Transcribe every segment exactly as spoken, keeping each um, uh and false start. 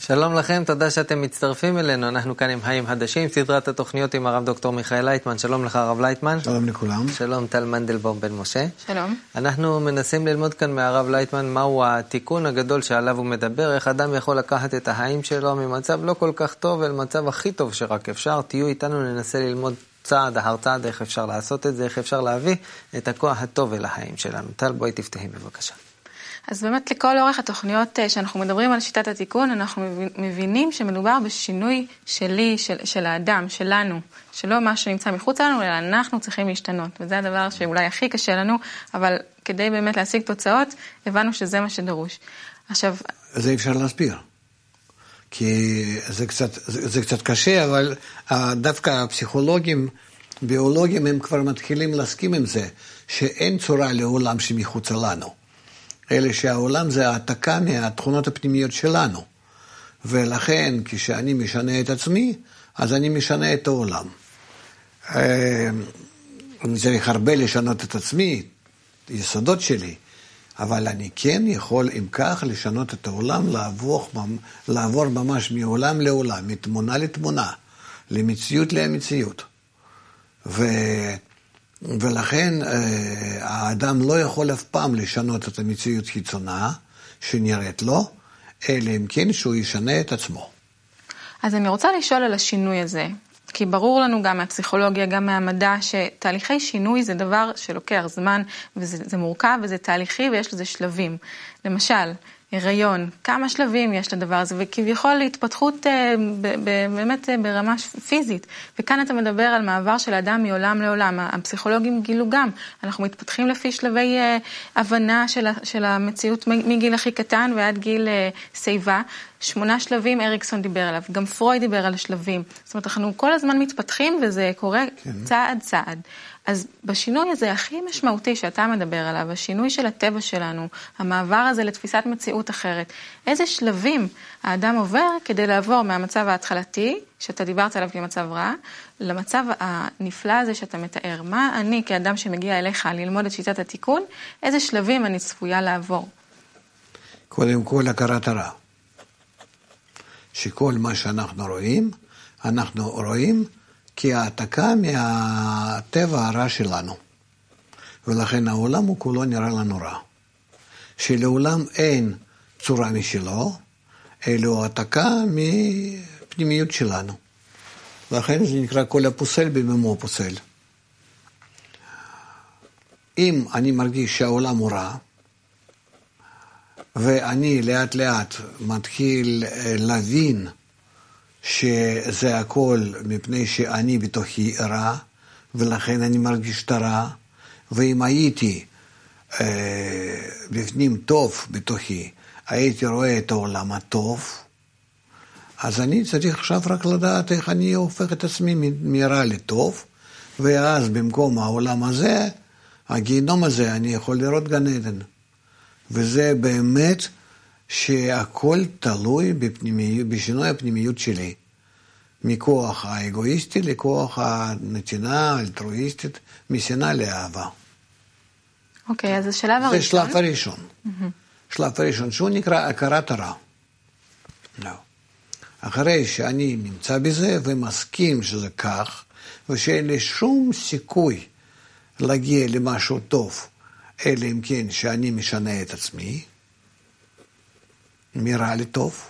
שלום לכם, תודה שאתם מצטרפים אלינו. אנחנו כאן עם חיים חדשים, סדרת התוכניות עם הרב דוקטור מיכאל לייטמן. שלום לך הרב לייטמן. שלום לכולם. שלום טל מנדלבום בן משה. שלום. אנחנו מנסים ללמוד כאן מהרב לייטמן מהו התיקון הגדול שעליו הוא מדבר, איך אדם יכול לקחת את החיים שלו ממצב לא כל כך טוב אל מצב הכי טוב שרק אפשר. תהיו איתנו, ננסה ללמוד צעד אחר צעד איך אפשר לעשות את זה, איך אפשר להביא את הכוח הטוב אל החיים שלנו. טל, בואי תפתחי בבקשה. אז באמת לכל אורך התוכניות שאנחנו מדברים על שיטת התיקון, אנחנו מבינים שמדובר בשינוי שלי, של, של האדם, שלנו, שלא מה שנמצא מחוץ לנו, אלא אנחנו צריכים להשתנות. וזה הדבר שאולי הכי קשה לנו, אבל כדי באמת להשיג תוצאות, הבנו שזה מה שדרוש. עכשיו... זה אפשר להסביר. כי זה קצת, זה, זה קצת קשה, אבל דווקא הפסיכולוגים, ביולוגים, הם כבר מתחילים להסכים עם זה, שאין צורה לעולם שמחוץ לנו. אלא שהעולם זה העתקה מהתכונות הפנימיות שלנו. ולכן, כשאני משנה את עצמי, אז אני משנה את העולם. אני צריך הרבה לשנות את עצמי, יסודות שלי, אבל אני כן יכול, אם כך, לשנות את העולם, לעבור, לעבור ממש מעולם לעולם, מתמונה לתמונה, למציאות למציאות. ו... ולכן האדם לא יכול אף פעם לשנות את המציאות חיצונה שנראית לו, אלא אם כן שהוא ישנה את עצמו. אז אני רוצה לשאול על השינוי הזה, כי ברור לנו גם מהפסיכולוגיה, גם מהמדע, שתהליכי שינוי זה דבר שלוקח זמן, וזה זה מורכב וזה תהליכי ויש לזה שלבים. למשל, הריון, כמה שלבים יש לדבר הזה, וכביכול להתפתחות באמת ברמה פיזית. וכאן אתה מדבר על מעבר של האדם מעולם לעולם. הפסיכולוגים גילו גם, אנחנו מתפתחים לפי שלבי הבנה של, של המציאות מגיל הכי קטן ועד גיל סייבה. שמונה שלבים אריקסון דיבר עליו, גם פרויד דיבר על השלבים. זאת אומרת, אנחנו כל הזמן מתפתחים וזה קורה כן. צעד צעד. אז בשינוי הזה הכי משמעותי שאתה מדבר עליו, השינוי של הטבע שלנו, המעבר הזה לתפיסת מציאות אחרת, איזה שלבים האדם עובר כדי לעבור מהמצב ההתחלתי, שאתה דיברת עליו כמצב רע, למצב הנפלא הזה שאתה מתאר. מה אני כאדם שמגיע אליך ללמוד את שיטת התיקון, איזה שלבים אני צפויה לעבור? קודם כל הכרת הרע. שכל מה שאנחנו רואים, אנחנו רואים כי העתקה מהטבע הרע שלנו. ולכן העולם הוא כולו נראה לנו רע. שלעולם אין צורה משלו, אלא העתקה מפנימיות שלנו. ולכן זה נקרא כל הפוסל בממו פוסל. אם אני מרגיש שהעולם הוא רע, ואני לאט לאט מתחיל להבין שזה הכל מפני שאני בתוכי רע, ולכן אני מרגיש את הרע, ואם הייתי אה, בפנים טוב בתוכי, הייתי רואה את העולם הטוב, אז אני צריך עכשיו רק לדעת איך אני הופך את עצמי מרע לטוב, ואז במקום העולם הזה, הגיהנום הזה, אני יכול לראות גן עדן. וזה באמת שהכל תלוי בפנימי, בשינוי הפנימיות שלי. מכוח האגואיסטי לכוח הנתינה האלטרואיסטית, משנאה לאהבה. אוקיי, אז השלב הראשון. זה שלב הראשון. Mm-hmm. שלב הראשון, שהוא נקרא הכרת הרע. לא. אחרי שאני נמצא בזה ומסכים שזה כך, ושאין לי שום סיכוי להגיע למשהו טוב, אלא אם כן שאני משנה את עצמי, מרע לטוב.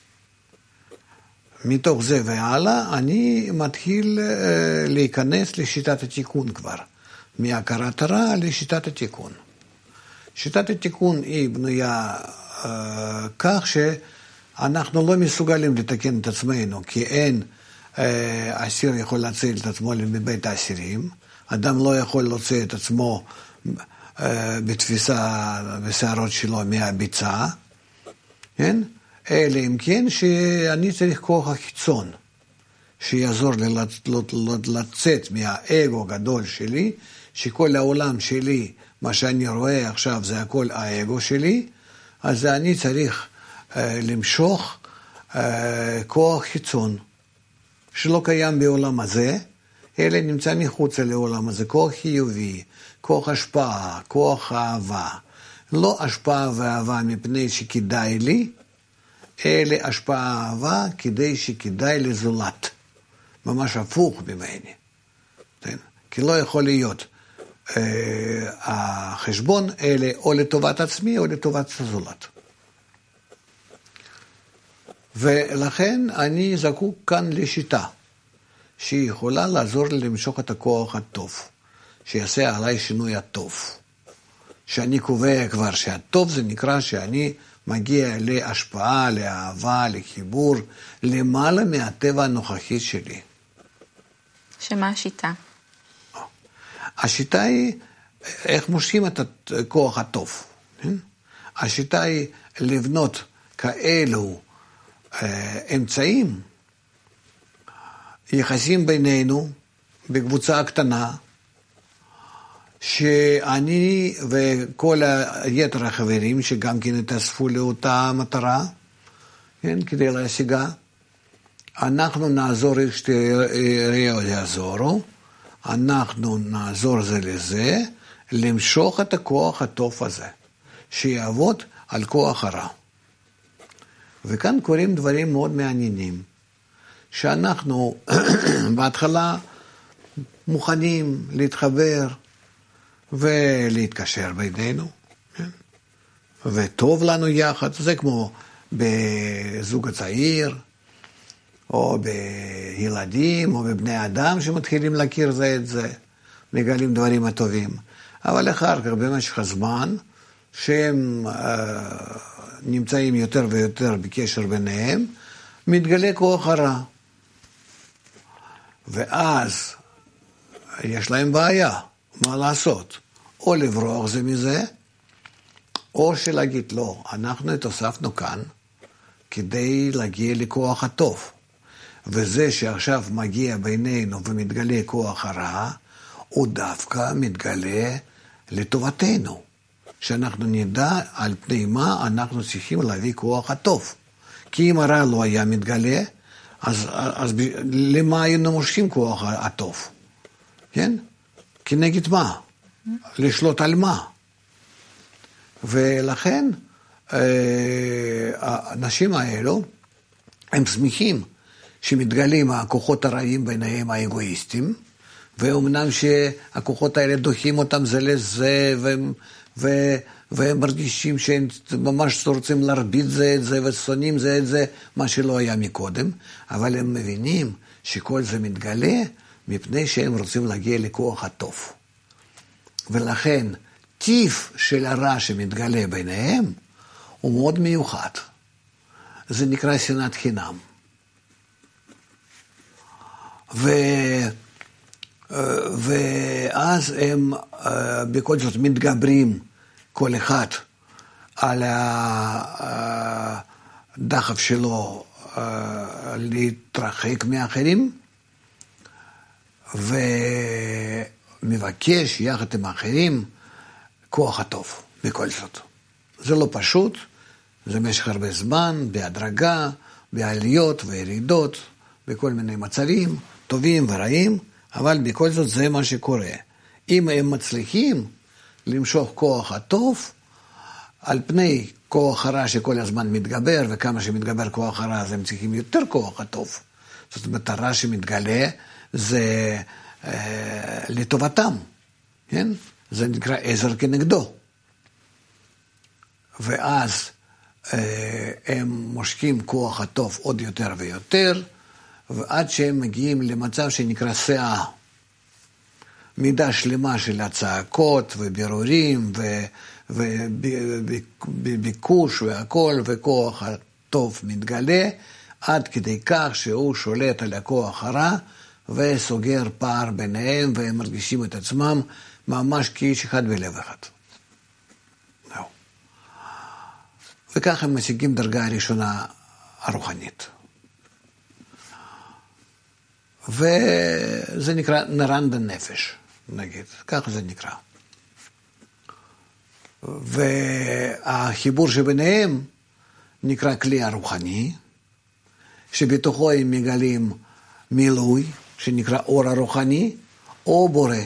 מתוך זה והלאה, אני מתחיל uh, להיכנס לשיטת התיקון כבר. מהכרת הרע לשיטת התיקון. שיטת התיקון היא בנויה uh, כך שאנחנו לא מסוגלים לתקן את עצמנו, כי אין uh, אסיר יכול להציל את עצמו מבית האסירים, אדם לא יכול להוציא את עצמו uh, בתפיסה בשערות שלו מהביצה, כן? אלא אם כן שאני צריך כוח החיצון, שיעזור לי לצאת מהאגו הגדול שלי, שכל העולם שלי, מה שאני רואה עכשיו זה הכל האגו שלי, אז אני צריך אה, למשוך אה, כוח חיצון, שלא קיים בעולם הזה, אלא נמצא מחוץ לעולם הזה, כוח חיובי, כוח השפעה, כוח אהבה. לא השפעה ואהבה מפני שכדאי לי, אלה השפעה אהבה כדי שכדאי לזולת. ממש הפוך ממני. כן? כי לא יכול להיות אה, החשבון אלה או לטובת עצמי או לטובת הזולת. ולכן אני זקוק כאן לשיטה, שהיא יכולה לעזור לי למשוך את הכוח הטוב, שיעשה עליי שינוי הטוב. שאני קובע כבר שהטוב זה נקרא שאני מגיע להשפעה, לאהבה, לחיבור, למעלה מהטבע הנוכחי שלי. שמה השיטה? השיטה היא איך מושכים את הכוח הטוב. השיטה היא לבנות כאלו אמצעים, יחסים בינינו, בקבוצה הקטנה, שאני וכל היתר החברים שגם כן התאספו לאותה מטרה, כן, כדי להשיגה, אנחנו נעזור איך שתראו יעזורו, אנחנו נעזור זה לזה, למשוך את הכוח הטוב הזה, שיעבוד על כוח הרע. וכאן קוראים דברים מאוד מעניינים, שאנחנו בהתחלה מוכנים להתחבר ולהתקשר בינינו, כן? וטוב לנו יחד, זה כמו בזוג הצעיר, או בילדים, או בבני אדם שמתחילים להכיר זה את זה, מגלים דברים הטובים. אבל אחר כך, במשך הזמן, שהם אה, נמצאים יותר ויותר בקשר ביניהם, מתגלה כוח הרע. ואז יש להם בעיה, מה לעשות? או לברוח זה מזה, או שלהגיד לא, אנחנו התאספנו כאן כדי להגיע לכוח הטוב. וזה שעכשיו מגיע בינינו ומתגלה כוח הרע, הוא דווקא מתגלה לטובתנו. שאנחנו נדע על פני מה אנחנו צריכים להביא כוח הטוב. כי אם הרע לא היה מתגלה, אז, אז למה היינו מושכים כוח הטוב? כן? כנגד מה? לשלוט על מה? ולכן האנשים האלו, הם שמחים שמתגלים הכוחות הרעים ביניהם האגואיסטים, ואומנם שהכוחות האלה דוחים אותם זה לזה, והם, ו, והם מרגישים שהם ממש רוצים להרביץ זה את זה, ושונאים זה את זה, מה שלא היה מקודם, אבל הם מבינים שכל זה מתגלה, מפני שהם רוצים להגיע לכוח הטוב. ולכן, טיב של הרע שמתגלה ביניהם, הוא מאוד מיוחד. זה נקרא שנאת חינם. ו... ואז הם בכל זאת מתגברים כל אחד על הדחף שלו להתרחק מאחרים, ומבקש יחד עם האחרים כוח הטוב בכל זאת. זה לא פשוט, זה משך הרבה זמן, בהדרגה, בעליות וירידות, בכל מיני מצבים, טובים ורעים, אבל בכל זאת זה מה שקורה. אם הם מצליחים למשוך כוח הטוב, על פני כוח הרע שכל הזמן מתגבר, וכמה שמתגבר כוח הרע, אז הם צריכים יותר כוח הטוב. זאת אומרת, הרע שמתגלה זה אה, לטובתם, כן? זה נקרא עזר כנגדו. ואז אה, הם מושכים כוח הטוב עוד יותר ויותר, ועד שהם מגיעים למצב שנקרא שאה. מידה שלמה של הצעקות ובירורים וביקוש והכל, וכוח הטוב מתגלה, עד כדי כך שהוא שולט על הכוח הרע, וסוגר פער ביניהם, והם מרגישים את עצמם ממש כאיש אחד בלב אחד. זהו. וכך הם משיגים דרגה הראשונה הרוחנית. וזה נקרא נרן בנפש, נגיד, ככה זה נקרא. והחיבור שביניהם נקרא כלי הרוחני, שבתוכו הם מגלים מילוי, שנקרא אור הרוחני, או בורא.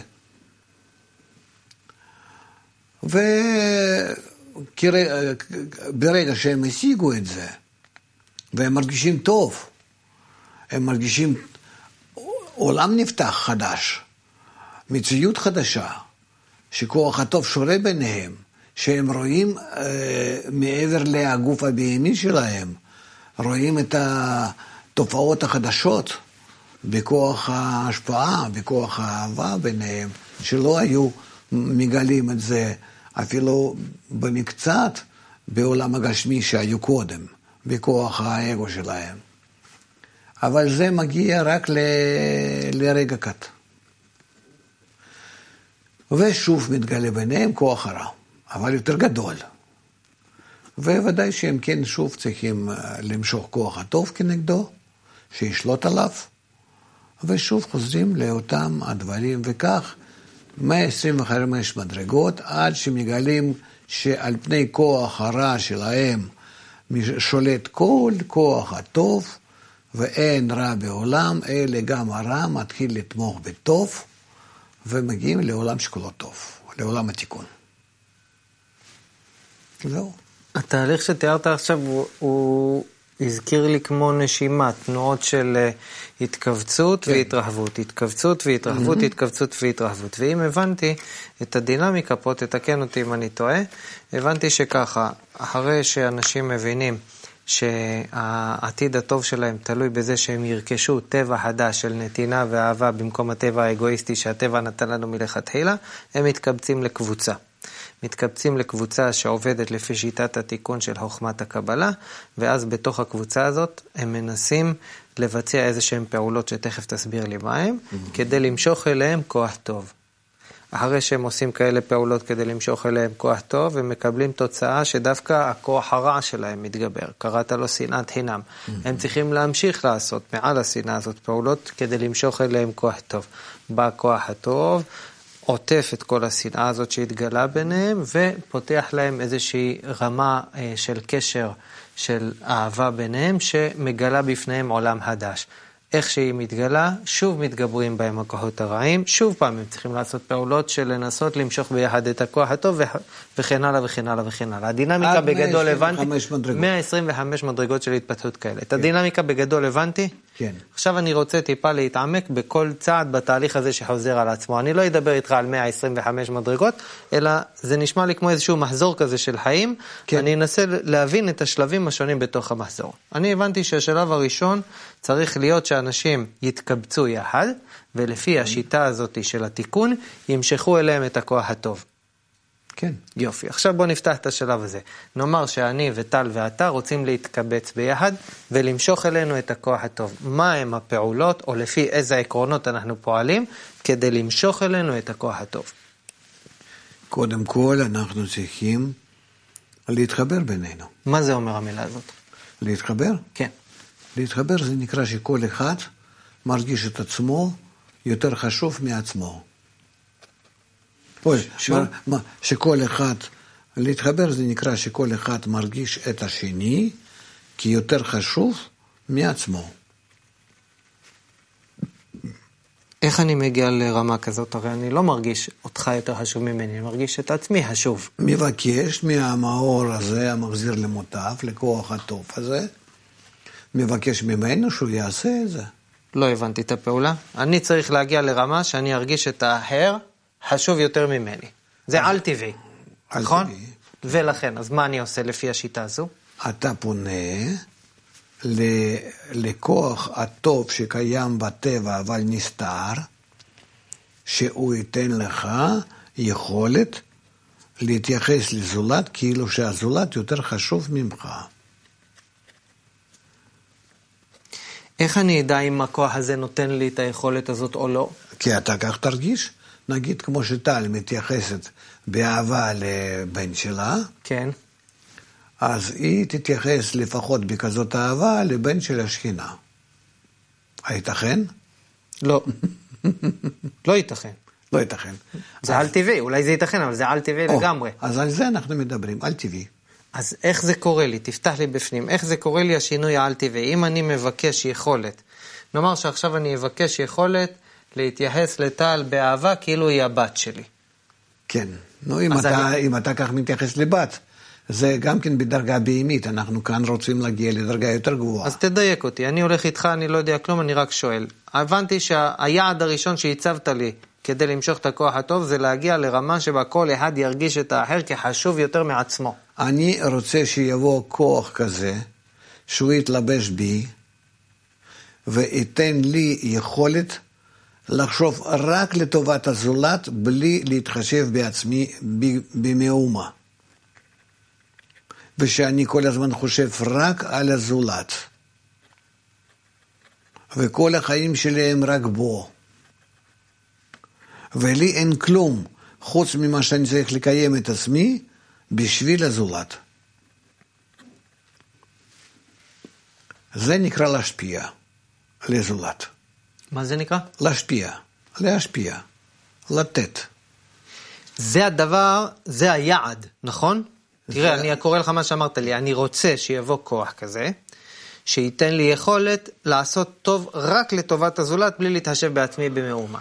וברגע שהם השיגו את זה, והם מרגישים טוב. הם מרגישים עולם נפתח חדש, מציאות חדשה, שכוח הטוב שורה ביניהם, שהם רואים אה, מעבר לגוף הבהמי שלהם, רואים את התופעות החדשות בכוח ההשפעה, בכוח האהבה ביניהם, שלא היו מגלים את זה אפילו במקצת בעולם הגשמי שהיו קודם, בכוח האגו שלהם. אבל זה מגיע רק ל... לרגע קט. ושוב מתגלה ביניהם כוח הרע, אבל יותר גדול. וודאי שהם כן שוב צריכים למשוך כוח הטוב כנגדו, שישלוט עליו, ושוב חוזרים לאותם הדברים, וכך מאה עשרים וחמש מדרגות, עד שמגלים שעל פני כוח הרע שלהם שולט כל כוח הטוב, ואין רע בעולם, אלא גם הרע מתחיל לתמוך בטוב, ומגיעים לעולם שכולו טוב, לעולם התיקון. זהו. התהליך שתיארת עכשיו הוא, הוא הזכיר לי כמו נשימה, תנועות של uh, התכווצות כן. והתרחבות, התכווצות והתרחבות, mm-hmm. התכווצות והתרחבות. ואם הבנתי את הדינמיקה פה, תתקן אותי אם אני טועה, הבנתי שככה, אחרי שאנשים מבינים שהעתיד הטוב שלהם תלוי בזה שהם ירכשו טבע חדש של נתינה ואהבה במקום הטבע האגואיסטי שהטבע נתן לנו מלכתחילה, הם מתקבצים לקבוצה. מתקבצים לקבוצה שעובדת לפי שיטת התיקון של חוכמת הקבלה, ואז בתוך הקבוצה הזאת הם מנסים לבצע איזה שהן פעולות שתכף תסביר לי מה הם, mm-hmm. כדי למשוך אליהם כוח טוב. אחרי שהם עושים כאלה פעולות כדי למשוך אליהם כוח טוב, הם מקבלים תוצאה שדווקא הכוח הרע שלהם מתגבר. קראת לו שנאת חינם. Mm-hmm. הם צריכים להמשיך לעשות מעל השנאה הזאת פעולות כדי למשוך אליהם כוח טוב. בא כוח הטוב, עוטף את כל השנאה הזאת שהתגלה ביניהם, ופותח להם איזושהי רמה של קשר, של אהבה ביניהם, שמגלה בפניהם עולם חדש. איך שהיא מתגלה, שוב מתגברים בהם הכוחות הרעים, שוב פעם הם צריכים לעשות פעולות של לנסות למשוך ביחד את הכוח הטוב, וכן הלאה וכן הלאה וכן הלאה. הדינמיקה בגדול הבנתי, מאה עשרים וחמש מדרגות של התפתחות כאלה. את הדינמיקה בגדול הבנתי? כן. עכשיו אני רוצה טיפה להתעמק בכל צעד בתהליך הזה שחוזר על עצמו. אני לא אדבר איתך על מאה עשרים וחמש מדרגות, אלא זה נשמע לי כמו איזשהו מחזור כזה של חיים. כן. אני אנסה להבין את השלבים השונים בתוך המחזור. אני הבנתי שהשלב הראשון צריך להיות שאנשים יתקבצו יחד, ולפי השיטה הזאת של התיקון, ימשכו אליהם את הכוח הטוב. כן. יופי. עכשיו בוא נפתח את השלב הזה. נאמר שאני וטל ואתה רוצים להתקבץ ביחד, ולמשוך אלינו את הכוח הטוב. מה הם הפעולות, או לפי איזה עקרונות אנחנו פועלים, כדי למשוך אלינו את הכוח הטוב? קודם כל אנחנו צריכים להתחבר בינינו. מה זה אומר המילה הזאת? להתחבר? כן. להתחבר זה נקרא שכל אחד מרגיש את עצמו יותר חשוב מעצמו. ש... מה, שכל אחד, להתחבר זה נקרא שכל אחד מרגיש את השני כיותר חשוב מעצמו. איך אני מגיע לרמה כזאת? הרי אני לא מרגיש אותך יותר חשוב ממני, אני מרגיש את עצמי חשוב. מבקש מהמאור הזה, המחזיר למוטב, לכוח הטוב הזה, מבקש ממנו שהוא יעשה את זה. לא הבנתי את הפעולה. אני צריך להגיע לרמה שאני ארגיש את האחר חשוב יותר ממני. זה על טבעי, נכון? ולכן, אז מה אני עושה לפי השיטה הזו? אתה פונה לכוח הטוב שקיים בטבע אבל נסתר, שהוא ייתן לך יכולת להתייחס לזולת כאילו שהזולת יותר חשוב ממך. איך אני אדע אם הכוח הזה נותן לי את היכולת הזאת או לא? כי אתה כך תרגיש. נגיד כמו שטל מתייחסת באהבה לבן שלה, כן. אז היא תתייחס לפחות בכזאת אהבה לבן של השכינה. הייתכן? לא. לא ייתכן. לא ייתכן. זה על טבעי, אולי זה ייתכן, אבל זה על טבעי לגמרי. אז על זה אנחנו מדברים, על טבעי. אז איך זה קורה לי? תפתח לי בפנים. איך זה קורה לי השינוי העל טבעי? אם אני מבקש יכולת, נאמר שעכשיו אני אבקש יכולת להתייחס לטל באהבה כאילו היא הבת שלי. כן. נו, אם אתה, אני... אם אתה כך מתייחס לבת, זה גם כן בדרגה בהימית, אנחנו כאן רוצים להגיע לדרגה יותר גבוהה. אז תדייק אותי, אני הולך איתך, אני לא יודע כלום, אני רק שואל. הבנתי שהיעד הראשון שהצבת לי כדי למשוך את הכוח הטוב, זה להגיע לרמה שבה כל אחד ירגיש את האחר כחשוב יותר מעצמו. אני רוצה שיבוא כוח כזה, שהוא יתלבש בי, ויתן לי יכולת לחשוב רק לטובת הזולת, בלי להתחשב בעצמי במאומה. ושאני כל הזמן חושב רק על הזולת. וכל החיים שלי הם רק בו. ולי אין כלום, חוץ ממה שאני צריך לקיים את עצמי, בשביל הזולת. זה נקרא להשפיע, לזולת. מה זה נקרא? להשפיע, להשפיע, לתת. זה הדבר, זה היעד, נכון? תראה, אני קורא לך מה שאמרת לי, אני רוצה שיבוא כוח כזה, שייתן לי יכולת לעשות טוב רק לטובת הזולת, בלי להתחשב בעצמי במאומה.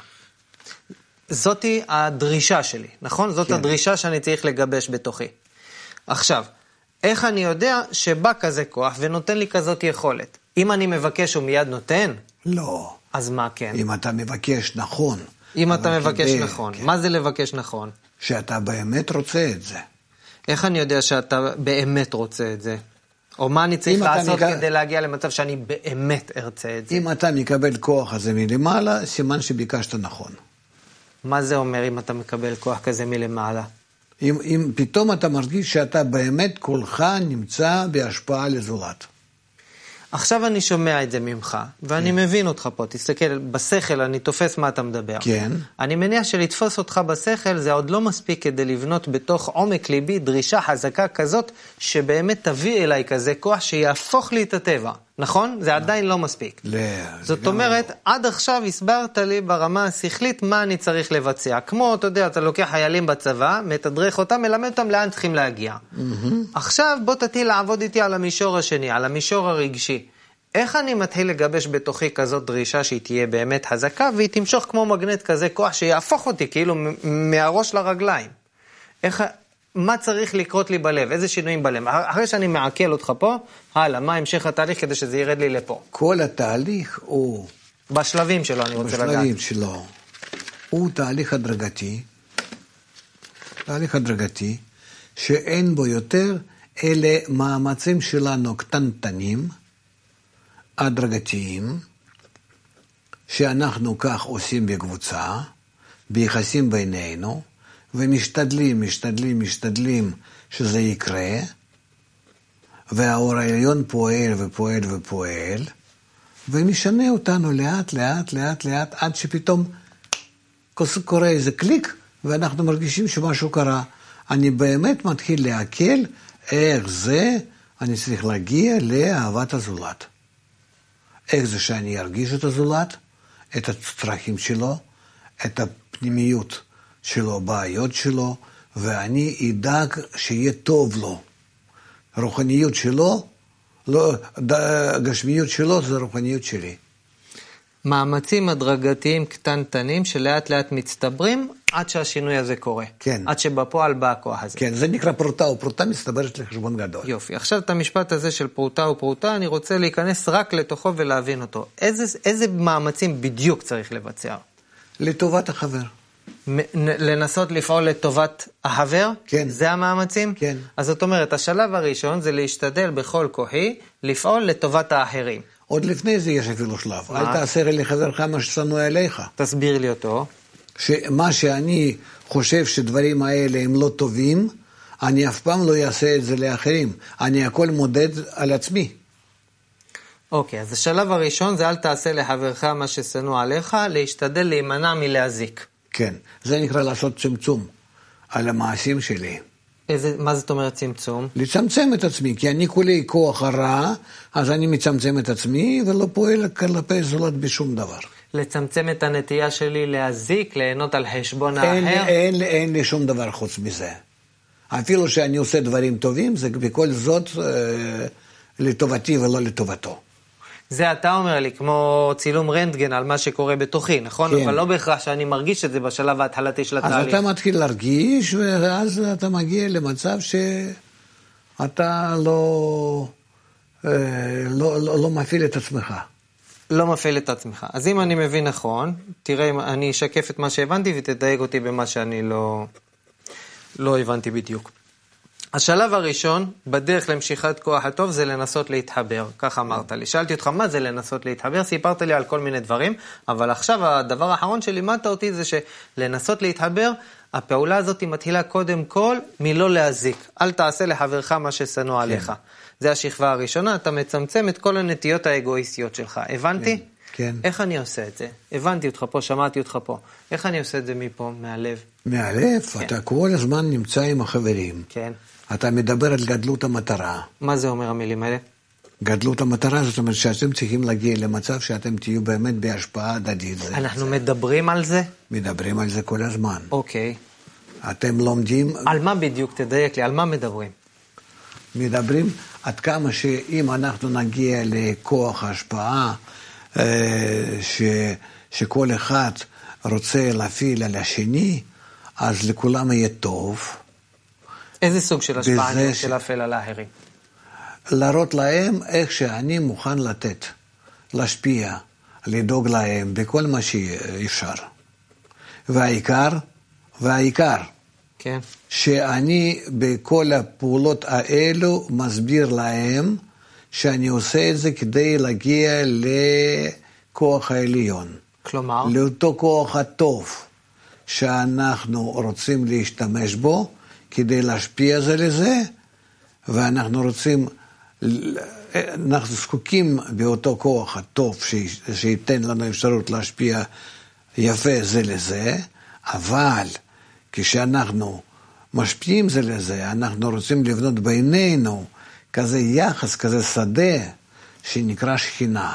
זאתי הדרישה שלי, נכון? זאת כן. הדרישה שאני צריך לגבש בתוכי. עכשיו, איך אני יודע שבא כזה כוח ונותן לי כזאת יכולת? אם אני מבקש הוא מיד נותן? לא. אז מה כן? אם אתה מבקש נכון. אם אתה מבקש כדי, נכון. כן. מה זה לבקש נכון? שאתה באמת רוצה את זה. איך אני יודע שאתה באמת רוצה את זה? או מה אני צריך לעשות מקבל... כדי להגיע למצב שאני באמת ארצה את זה? אם אתה מקבל כוח הזה מלמעלה, סימן שביקשת נכון. מה זה אומר אם אתה מקבל כוח כזה מלמעלה? אם, אם פתאום אתה מרגיש שאתה באמת כולך נמצא בהשפעה לזולת. עכשיו אני שומע את זה ממך, ואני כן. מבין אותך פה, תסתכל, בשכל אני תופס מה אתה מדבר. כן. אני מניח שלתפוס אותך בשכל זה עוד לא מספיק כדי לבנות בתוך עומק ליבי דרישה חזקה כזאת, שבאמת תביא אליי כזה כוח שיהפוך לי את הטבע. נכון? זה עדיין לא מספיק. לא. זאת אומרת, עד עכשיו הסברת לי ברמה השכלית מה אני צריך לבצע. כמו, אתה יודע, אתה לוקח חיילים בצבא, מתדרך אותם, מלמד אותם לאן צריכים להגיע. עכשיו בוא תתחיל לעבוד איתי על המישור השני, על המישור הרגשי. איך אני מתחיל לגבש בתוכי כזאת דרישה שהיא תהיה באמת חזקה, והיא תמשוך כמו מגנט כזה כוח שיהפוך אותי כאילו מהראש לרגליים. איך... מה צריך לקרות לי בלב? איזה שינויים בלב? אחרי שאני מעכל אותך פה, הלאה, מה המשך התהליך כדי שזה ירד לי לפה? כל התהליך הוא... בשלבים שלו, אני רוצה לגעת. בשלבים שלו. הוא תהליך הדרגתי, תהליך הדרגתי, שאין בו יותר, אלה מאמצים שלנו קטנטנים, הדרגתיים, שאנחנו כך עושים בקבוצה, ביחסים בינינו, ומשתדלים, משתדלים, משתדלים שזה יקרה, והאור העליון פועל ופועל ופועל, ומשנה אותנו לאט, לאט, לאט, לאט, עד שפתאום קורה איזה קליק, ואנחנו מרגישים שמשהו קרה. אני באמת מתחיל להקל איך זה אני צריך להגיע לאהבת הזולת. איך זה שאני ארגיש את הזולת, את הצרכים שלו, את הפנימיות שלו, בעיות שלו, ואני אדאג שיהיה טוב לו. רוחניות שלו, לא, גשמיות שלו זה רוחניות שלי. מאמצים הדרגתיים קטנטנים שלאט לאט מצטברים עד שהשינוי הזה קורה. כן. עד שבפועל בא הכוח הזה. כן, זה נקרא פרוטה, ופרוטה מסתברת לחשבון גדול. יופי. עכשיו את המשפט הזה של פרוטה ופרוטה, אני רוצה להיכנס רק לתוכו ולהבין אותו. איזה, איזה מאמצים בדיוק צריך לבצע? לטובת החבר. לנסות לפעול לטובת החבר? כן. זה המאמצים? כן. אז זאת אומרת, השלב הראשון זה להשתדל בכל כוחי, לפעול לטובת האחרים. עוד לפני זה יש אפילו שלב. מה? אל תעשה לחברך מה ששנוא אליך. תסביר לי אותו. שמה שאני חושב שדברים האלה הם לא טובים, אני אף פעם לא אעשה את זה לאחרים. אני הכל מודד על עצמי. אוקיי, אז השלב הראשון זה אל תעשה לחברך מה ששנוא עליך, להשתדל להימנע מלהזיק. כן, זה נקרא לעשות צמצום על המעשים שלי. איזה, מה זאת אומרת צמצום? לצמצם את עצמי, כי אני כולי כוח הרע, אז אני מצמצם את עצמי ולא פועל כלפי זולת בשום דבר. לצמצם את הנטייה שלי להזיק, ליהנות על חשבון אין, האחר? אין, אין, אין לי שום דבר חוץ מזה. אפילו שאני עושה דברים טובים, זה בכל זאת אה, לטובתי ולא לטובתו. זה אתה אומר לי, כמו צילום רנטגן על מה שקורה בתוכי, נכון? כן. אבל לא בהכרח שאני מרגיש את זה בשלב ההתחלתי של התהליך. אז אתה מתחיל להרגיש, ואז אתה מגיע למצב אתה לא, לא, לא, לא מפעיל את עצמך. לא מפעיל את עצמך. אז אם אני מבין נכון, תראה, אני אשקף את מה שהבנתי ותדייק אותי במה שאני לא, לא הבנתי בדיוק. השלב הראשון, בדרך למשיכת כוח הטוב, זה לנסות להתחבר. כך אמרת לי. שאלתי אותך, מה זה לנסות להתחבר? סיפרת לי על כל מיני דברים, אבל עכשיו הדבר האחרון שלימדת אותי זה שלנסות להתחבר, הפעולה הזאת מתחילה קודם כל מלא להזיק. אל תעשה לחברך מה ששנוא כן. עליך. זה השכבה הראשונה, אתה מצמצם את כל הנטיות האגואיסטיות שלך. הבנתי? כן. כן. איך אני עושה את זה? הבנתי אותך פה, שמעתי אותך פה. איך אני עושה את זה מפה, מהלב? מהלב? כן. אתה כל הזמן נמצא עם החברים. כן. אתה מדבר על גדלות המטרה. מה זה אומר המילים האלה? גדלות המטרה, זאת אומרת שאתם צריכים להגיע למצב שאתם תהיו באמת בהשפעה הדדית. אנחנו זה. מדברים על זה? מדברים על זה כל הזמן. אוקיי. אתם לומדים... על מה בדיוק? תדייק לי, על מה מדברים? מדברים עד כמה שאם אנחנו נגיע לכוח ההשפעה, ש... שכל אחד רוצה להפעיל על השני, אז לכולם יהיה טוב. איזה סוג של השפעה אני רוצה להפעיל על האחרים? להראות להם איך שאני מוכן לתת, להשפיע, לדאוג להם בכל מה שאפשר. והעיקר, והעיקר, כן. שאני בכל הפעולות האלו מסביר להם שאני עושה את זה כדי להגיע לכוח העליון. כלומר? לאותו כוח הטוב שאנחנו רוצים להשתמש בו כדי להשפיע זה לזה, ואנחנו רוצים, אנחנו זקוקים באותו כוח הטוב שייתן לנו אפשרות להשפיע יפה זה לזה, אבל כשאנחנו משפיעים זה לזה, אנחנו רוצים לבנות בינינו כזה יחס, כזה שדה שנקרא שכינה.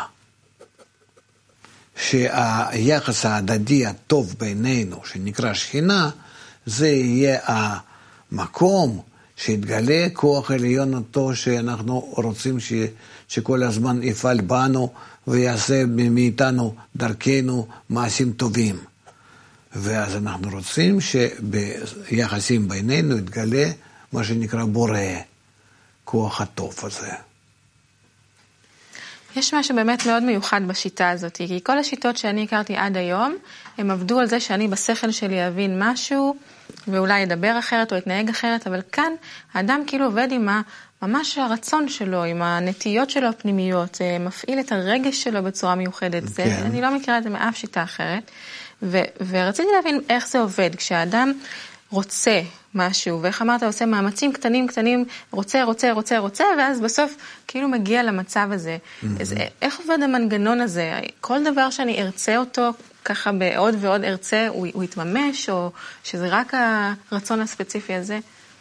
שהיחס ההדדי הטוב בינינו שנקרא שכינה, זה יהיה המקום שיתגלה כוח עליון אותו שאנחנו רוצים ש... שכל הזמן יפעל בנו ויעשה מאיתנו דרכנו מעשים טובים. ואז אנחנו רוצים שביחסים בינינו יתגלה מה שנקרא בורא, כוח הטוב הזה. יש משהו באמת מאוד מיוחד בשיטה הזאת, כי כל השיטות שאני הכרתי עד היום, הם עבדו על זה שאני בשכל שלי אבין משהו, ואולי ידבר אחרת או יתנהג אחרת, אבל כאן האדם כאילו עובד עם ממש הרצון שלו, עם הנטיות שלו הפנימיות, מפעיל את הרגש שלו בצורה מיוחדת. כן. זה, אני לא מכירה את זה מאף שיטה אחרת. ו, ורציתי להבין איך זה עובד, כשהאדם רוצה משהו, ואיך אמרת, עושה מאמצים קטנים קטנים, רוצה, רוצה, רוצה, רוצה, ואז בסוף כאילו מגיע למצב הזה. Mm-hmm. אז איך עובד המנגנון הזה? כל דבר שאני ארצה אותו, ככה בעוד ועוד ארצה, הוא, הוא יתממש, או שזה רק הרצון הספציפי הזה?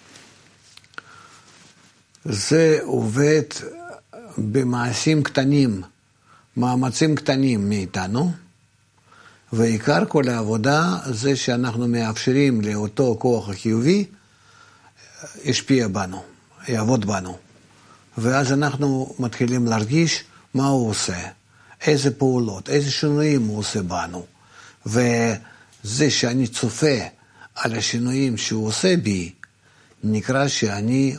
זה עובד במעשים קטנים, מאמצים קטנים מאיתנו, ועיקר כל העבודה זה שאנחנו מאפשרים לאותו כוח החיובי ישפיע בנו, יעבוד בנו. ואז אנחנו מתחילים להרגיש מה הוא עושה, איזה פעולות, איזה שינויים הוא עושה בנו. וזה שאני צופה על השינויים שהוא עושה בי, נקרא שאני,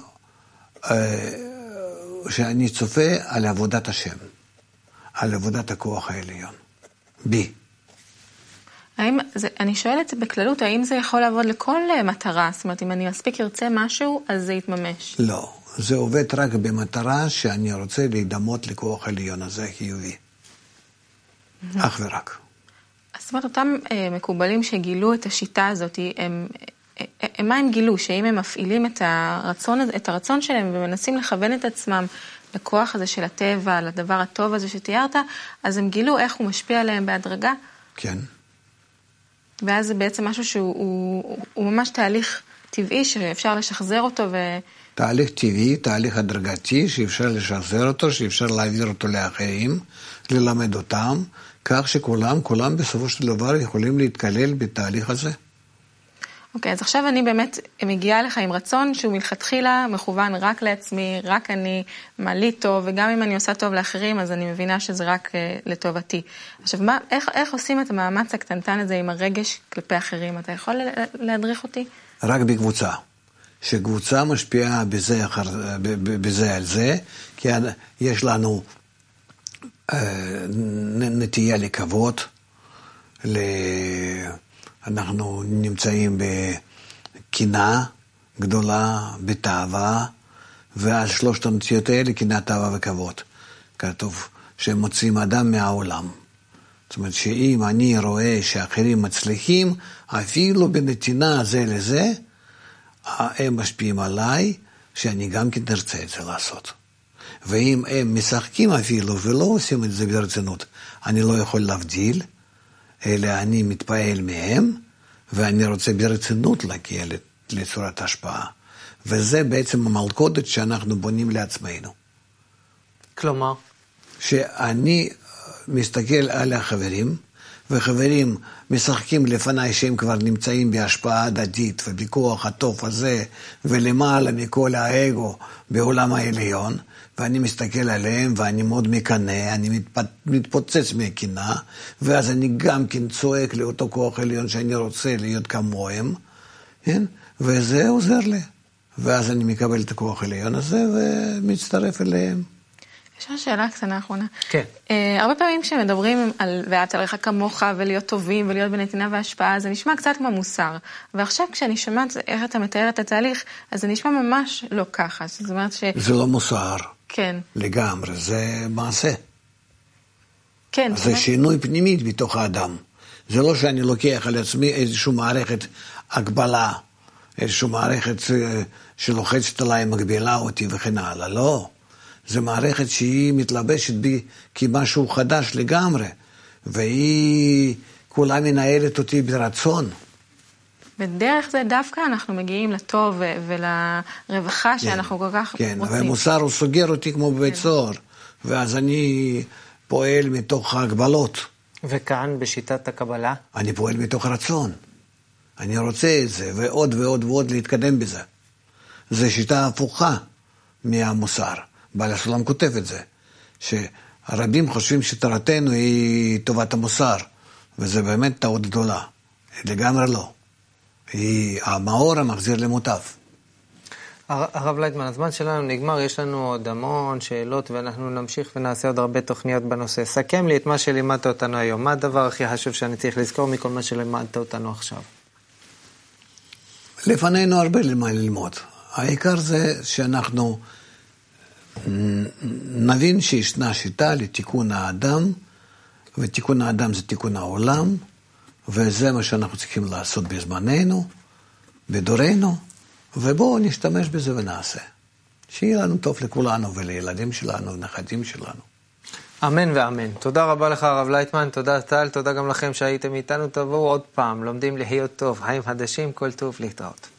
שאני צופה על עבודת השם, על עבודת הכוח העליון, בי. האם, זה, אני שואלת את זה בכללות, האם זה יכול לעבוד לכל מטרה? זאת אומרת, אם אני מספיק ירצה משהו, אז זה יתממש. לא, זה עובד רק במטרה שאני רוצה להידמות לכוח העליון הזה חיובי. אך ורק. זאת אומרת, אותם אה, מקובלים שגילו את השיטה הזאת, הם, הם, מה הם גילו? שאם הם מפעילים את הרצון, את הרצון שלהם ומנסים לכוון את עצמם לכוח הזה של הטבע, לדבר הטוב הזה שתיארת, אז הם גילו איך הוא משפיע עליהם בהדרגה? כן. ואז זה בעצם משהו שהוא הוא, הוא ממש תהליך טבעי שאפשר לשחזר אותו ו... תהליך טבעי, תהליך הדרגתי שאפשר לשחזר אותו, שאפשר להעביר אותו לאחרים, ללמד אותם, כך שכולם, כולם בסופו של דבר יכולים להתקלל בתהליך הזה. אוקיי, אז עכשיו אני באמת מגיעה לך עם רצון שהוא מלכתחילה מכוון רק לעצמי, רק אני מעלי טוב, וגם אם אני עושה טוב לאחרים, אז אני מבינה שזה רק uh, לטובתי. עכשיו, מה, איך, איך עושים את המאמץ הקטנטן הזה עם הרגש כלפי אחרים? אתה יכול להדריך אותי? רק בקבוצה. שקבוצה משפיעה בזה, אחר, בזה על זה, כי יש לנו נטייה לקוות, אנחנו נמצאים בקנאה גדולה, בתאווה, ועל שלושת הנטיות האלה, קנאה, תאווה וכבוד. כתוב שהם מוצאים אדם מהעולם. זאת אומרת שאם אני רואה שאחרים מצליחים, אפילו בנתינה זה לזה, הם משפיעים עליי, שאני גם כן תרצה את זה לעשות. ואם הם משחקים אפילו ולא עושים את זה ברצינות, אני לא יכול להבדיל, אלא אני מתפעל מהם, ואני רוצה ברצינות להגיע לצורת השפעה. וזה בעצם המלכודת שאנחנו בונים לעצמנו. כלומר? שאני מסתכל על החברים, וחברים משחקים לפניי שהם כבר נמצאים בהשפעה הדדית ובכוח הטוב הזה, ולמעלה מכל האגו בעולם העליון, ואני מסתכל עליהם ואני מאוד מקנא, אני מתפוצץ מהקנאה, ואז אני גם כן צועק לאותו כוח עליון שאני רוצה להיות כמוהם, כן? וזה עוזר לי. ואז אני מקבל את הכוח העליון הזה ומצטרף אליהם. יש לי שאלה קטנה אחרונה. כן. Uh, הרבה פעמים כשמדברים על ואהבת לרעך כמוך ולהיות טובים ולהיות בנתינה והשפעה, זה נשמע קצת כמו מוסר. ועכשיו כשאני שומעת איך אתה מתאר את התהליך, אז זה נשמע ממש לא ככה. זאת אומרת ש... זה לא מוסר. כן. לגמרי, זה מעשה. כן. זה באמת... שינוי פנימית בתוך האדם. זה לא שאני לוקח על עצמי איזושהי מערכת הגבלה, איזושהי מערכת שלוחצת עליי, מגבילה אותי וכן הלאה. לא. זה מערכת שהיא מתלבשת בי כמשהו חדש לגמרי, והיא כולה מנהלת אותי ברצון. בדרך זה דווקא אנחנו מגיעים לטוב ולרווחה שאנחנו כל כך כן, רוצים. והמוסר הוא סוגר אותי כמו בבית סוהר, ואז אני פועל מתוך ההגבלות. וכאן בשיטת הקבלה? אני פועל מתוך רצון. אני רוצה את זה, ועוד ועוד ועוד להתקדם בזה. זו שיטה הפוכה מהמוסר. בעל הסולם כותב את זה, שהרבים חושבים שתורתנו היא טובת המוסר, וזה באמת טעות גדולה. לגמרי לא. היא המאור המחזיר למוטב. הרב לייטמן, הזמן שלנו נגמר, יש לנו עוד המון שאלות, ואנחנו נמשיך ונעשה עוד הרבה תוכניות בנושא. סכם לי את מה שלימדת אותנו היום. מה הדבר הכי חשוב שאני צריך לזכור מכל מה שלימדת אותנו עכשיו? לפנינו הרבה למה ללמוד. העיקר זה שאנחנו נבין שישנה שיטה לתיקון האדם, ותיקון האדם זה תיקון העולם, וזה מה שאנחנו צריכים לעשות בזמננו, בדורנו, ובואו נשתמש בזה ונעשה. שיהיה לנו טוב לכולנו ולילדים שלנו ונכדים שלנו. אמן ואמן. תודה רבה לך הרב לייטמן, תודה טל, תודה גם לכם שהייתם איתנו. תבואו עוד פעם, לומדים לחיות טוב, חיים חדשים, כל טוב, להתראות.